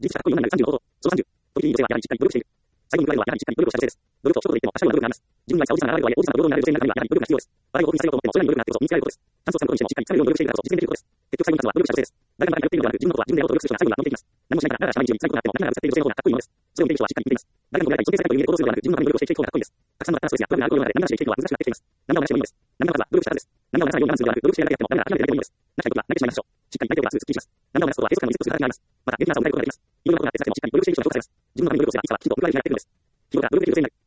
実質100個4なる30のこと。その30。時に女性はやはりしっかり努力している。最後に加えるのはやはりしっかり努力をした女性です。努力と所得といっても、多少の努力があります。自分がしたおじさんが現れるおじさんと平等になる女性の中にはやはり努力が必要です。笑いをオフにさせようと思っても、それに努力があってこそ見つけられることです。チャンスをつかむことにしてもしっかりつかめるように努力しているからこそ実現できることです。結局最後に勝つのは努力した女性です。誰かの前に寄っているのではなく、自分のことは自分でやろうと努力する人が最後には伸びていきます。何もしないから、だらしない道に辛いことがあっても、何がぶつかっている女性の方がかっこいいのです。それを見ている人はしっかり見ています。誰かの声が一定正解という意味で行動するのではなく、自分のために努力をして生きていく方がかっこいいです。たくさんのバッターストレスやトラブルがあるところまで何がしで生きていくのは難しくなってきています。何が同じでもいいのです。何がまずは努力したからです。何が同じように我慢するのではなく、努力してやりたいでも、何が諦めてやりたいでもいいのです。泣きたい時は泣いてしまいましょう。しっかり泣いておけばすぐスッキリします。何が同じことは閉塞感のリスクとする働きがあります。また、元気な朝を迎えることができます。いろんなことがあって辛くてもしっかり努力している人が評価されます。自分のために努力をすれば、いつかはきっと報われるようになってくるのです。日頃から努力できる女性になる。